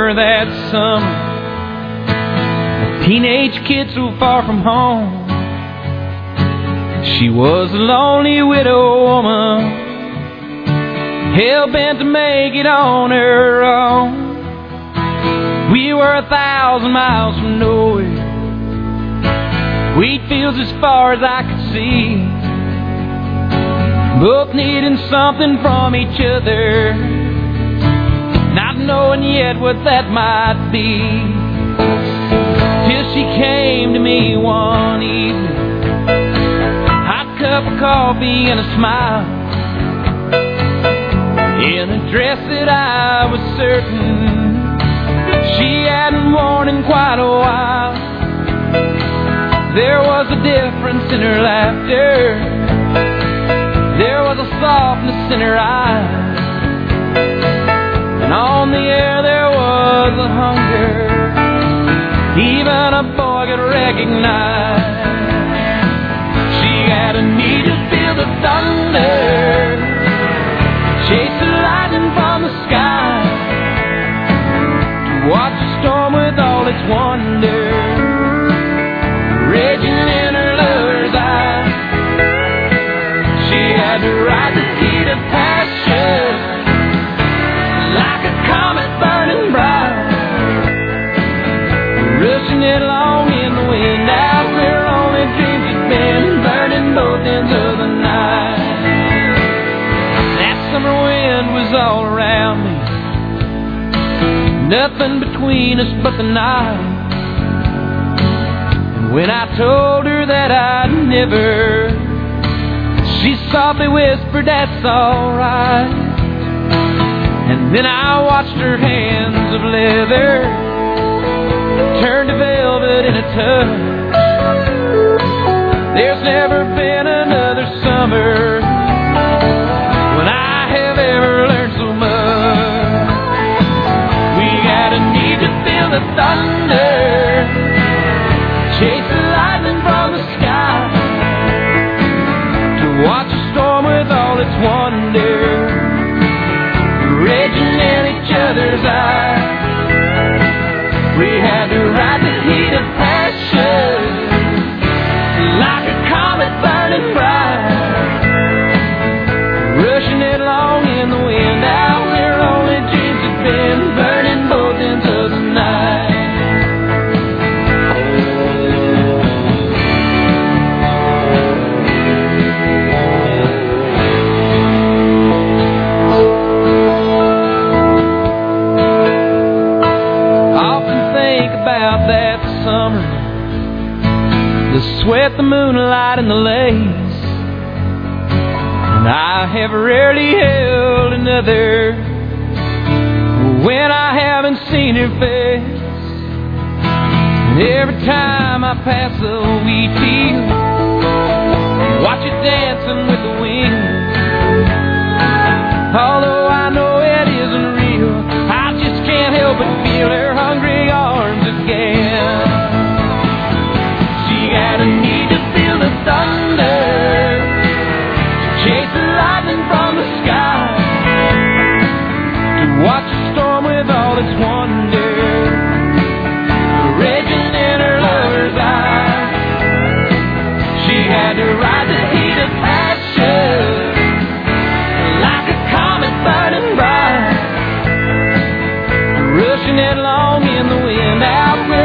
her that summer, a teenage kid so far from home. She was a lonely widow woman, hell-bent to make it on her own. We were 1,000 miles from nowhere, wheat fields as far as I could see, both needing something from each other, not knowing yet what that might be. Till she came to me one evening, hot cup of coffee and a smile, in a dress that I was certain she hadn't worn in quite a while. There was a difference in her laughter, there was a softness in her eyes, and on the air there was a hunger even a boy could recognize. She had a need to feel the thunder, chase the lightning from the sky, to watch the storm with all its wonder raging in her lover's eyes. She had to ride the heat of passion like a comet burning bright, rushing it along in the wind out where only dreams had been, burning both ends of the night. That summer wind was all around me, nothing between us but the night. And when I told her that I'd never, she softly whispered, "That's alright." And then I watched her hands of leather turn to velvet in a touch. There's never been another summer when I have ever learned so much. We had a need to feel the thunder, chase the lightning from the sky, to watch a storm with all its wonder raging in each other's eyes. We had to ride the heat of passion like a comet burning bright, rushing it along in the wind out where only dreams had been, burning both ends of the night. About that summer, the sweat, the moonlight, and the lace, and I have rarely held another when I haven't seen her face. And every time I pass a wheat field, watch it dancing with the wind, although I know it isn't real, I just can't help but feel her hungry arms again. She had a need to feel the thunder, chase the lightning from the sky, to watch a storm with all its wonder raging in her lover's eyes. She had to ride the heat of passion like a comet burning bright, rushing it along in the wind out